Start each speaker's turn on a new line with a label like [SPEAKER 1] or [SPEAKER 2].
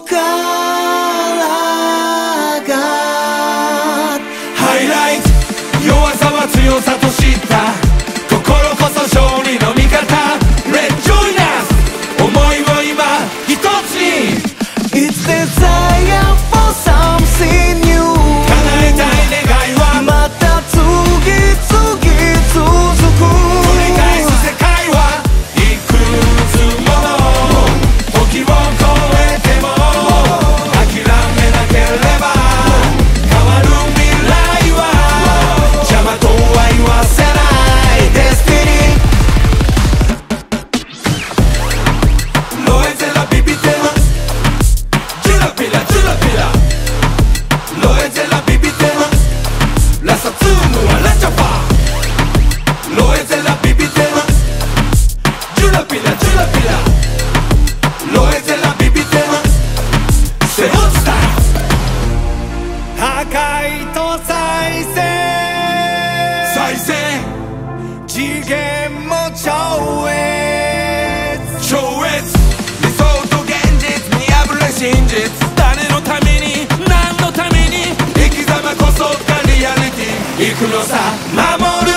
[SPEAKER 1] がハイライト、弱さは強さと知った心こそ勝利の味方。 Let's join us、 思いを今一つに It's desire for something new、 叶えたい願いはまた次々続く。繰り返す世界はいくつもの時を超えても諦めなければ変わる未来は邪魔とは言わせないデスティニー。Lo es de la bibitera, gira pila, gira pila. Lo es de la bibitera, la Satsumu a la chapa. Lo es de la bibitera, gira pila, gira pila. Lo es de la bibitera, se gusta. 破壊と再生、再生、次元も超越、超越、理想と現実見破れ真実。誰のために何のために生き様こそがリアリティ。行くのさ守る